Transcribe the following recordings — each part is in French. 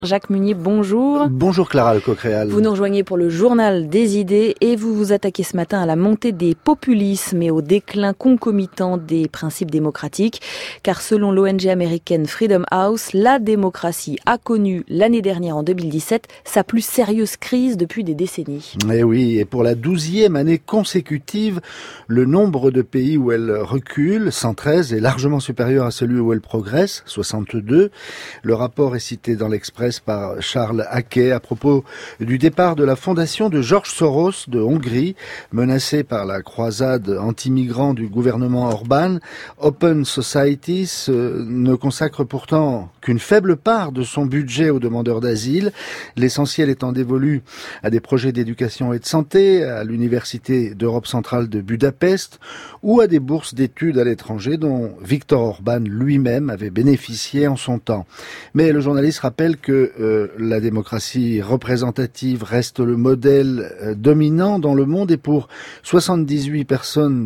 Jacques Munier, bonjour. Bonjour Clara Lecoq-Réal. Vous nous rejoignez pour le journal des idées et vous vous attaquez ce matin à la montée des populismes et au déclin concomitant des principes démocratiques. Car selon l'ONG américaine Freedom House, la démocratie a connu l'année dernière, en 2017, sa plus sérieuse crise depuis des décennies. Et oui, et pour la 12e année consécutive, le nombre de pays où elle recule, 113, est largement supérieur à celui où elle progresse, 62. Le rapport est cité dans l'Express par Charles Hackey à propos du départ de la fondation de George Soros de Hongrie, menacée par la croisade anti-migrants du gouvernement Orban. Open Societies ne consacre pourtant qu'une faible part de son budget aux demandeurs d'asile, l'essentiel étant dévolu à des projets d'éducation et de santé, à l'Université d'Europe centrale de Budapest ou à des bourses d'études à l'étranger dont Viktor Orban lui-même avait bénéficié en son temps. Mais le journaliste rappelle que la démocratie représentative reste le modèle dominant dans le monde et pour 78%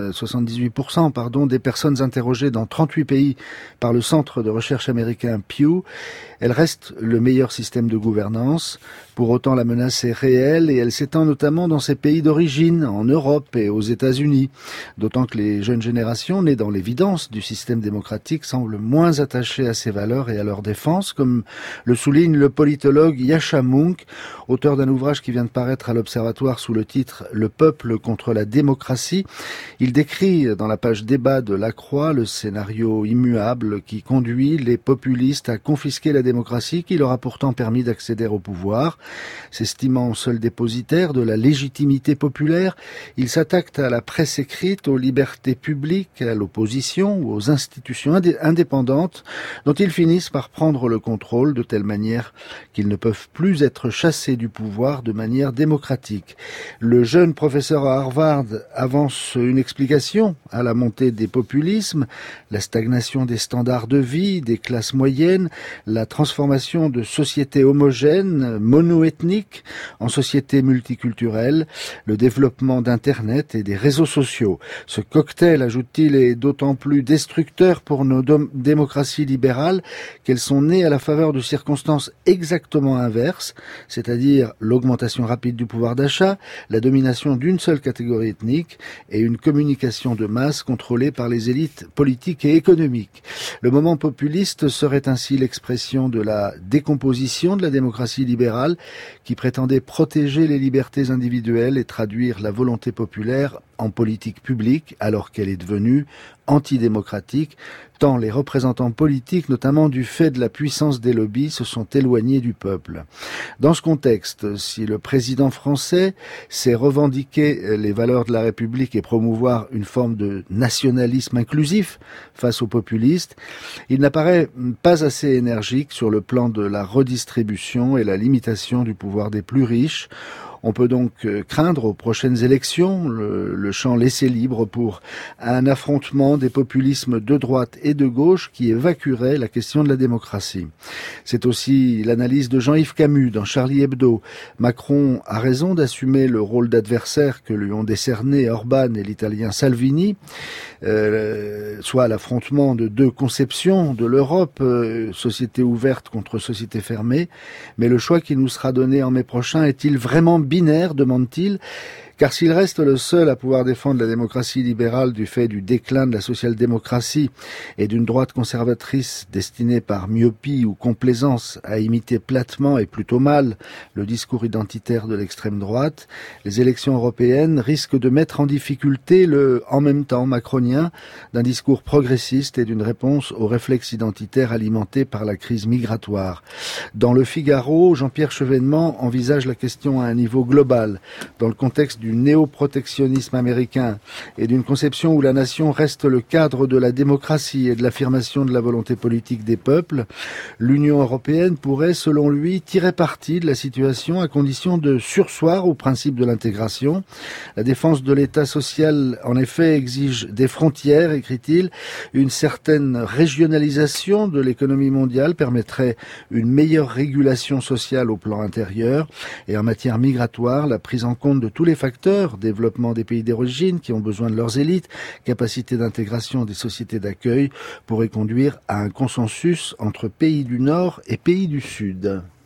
des personnes interrogées dans 38 pays par le centre de recherche américain Pew, elle reste le meilleur système de gouvernance. Pour autant, la menace est réelle et elle s'étend notamment dans ses pays d'origine, en Europe et aux États-Unis. D'autant que les jeunes générations, nées dans l'évidence du système démocratique, semblent moins attachées à ses valeurs et à leur défense, comme le souligne le politologue Yascha Mounk, auteur d'un ouvrage qui vient de paraître à l'Observatoire sous le titre « Le peuple contre la démocratie ». Il décrit dans la page débat de La Croix le scénario immuable qui conduit les populistes à confisquer la démocratie qui leur a pourtant permis d'accéder au pouvoir. S'estimant seul dépositaire de la légitimité populaire, ils s'attaquent à la presse écrite, aux libertés publiques, à l'opposition ou aux institutions indépendantes dont ils finissent par prendre le contrôle de telle manière qu'ils ne peuvent plus être chassés du pouvoir de manière démocratique. Le jeune professeur à Harvard avance une explication à la montée des populismes, la stagnation des standards de vie, des classes moyennes, la transformation de sociétés homogènes, monoethniques, en sociétés multiculturelles, le développement d'Internet et des réseaux sociaux. Ce cocktail, ajoute-t-il, est d'autant plus destructeur pour nos démocraties libérales qu'elles sont nées à la faveur de circonstances exactement inverses, c'est-à-dire l'augmentation rapide du pouvoir d'achat, la domination d'une seule catégorie ethnique et une communication de masse contrôlée par les élites politiques et économiques. Le moment populiste serait ainsi l'expression de la décomposition de la démocratie libérale qui prétendait protéger les libertés individuelles et traduire la volonté populaire en politique publique alors qu'elle est devenue antidémocratique, tant les représentants politiques, notamment du fait de la puissance des lobbies, se sont éloignés du peuple. Dans ce contexte, si le président français sait revendiquer les valeurs de la République et promouvoir une forme de nationalisme inclusif face aux populistes, il n'apparaît pas assez énergique sur le plan de la redistribution et la limitation du pouvoir des plus riches. On peut donc craindre aux prochaines élections le champ laissé libre pour un affrontement des populismes de droite et de gauche qui évacuerait la question de la démocratie. C'est aussi l'analyse de Jean-Yves Camus dans Charlie Hebdo. Macron a raison d'assumer le rôle d'adversaire que lui ont décerné Orban et l'italien Salvini, soit l'affrontement de deux conceptions de l'Europe, société ouverte contre société fermée. Mais le choix qui nous sera donné en mai prochain est-il vraiment binaire, demande-t-il, car s'il reste le seul à pouvoir défendre la démocratie libérale du fait du déclin de la social-démocratie et d'une droite conservatrice destinée par myopie ou complaisance à imiter platement et plutôt mal le discours identitaire de l'extrême droite, les élections européennes risquent de mettre en difficulté le « en même temps » macronien d'un discours progressiste et d'une réponse aux réflexes identitaires alimentés par la crise migratoire. Dans Le Figaro, Jean-Pierre Chevènement envisage la question à un niveau global, dans le contexte du néoprotectionnisme américain et d'une conception où la nation reste le cadre de la démocratie et de l'affirmation de la volonté politique des peuples. L'Union européenne pourrait, selon lui, tirer parti de la situation à condition de surseoir au principe de l'intégration. La défense de l'État social, en effet, exige des frontières, écrit-il. Une certaine régionalisation de l'économie mondiale permettrait une meilleure régulation sociale au plan intérieur. Et en matière migratoire, la prise en compte de tous les facteurs facteurs, développement des pays d'origine qui ont besoin de leurs élites, capacité d'intégration des sociétés d'accueil, pourraient conduire à un consensus entre pays du Nord et pays du Sud.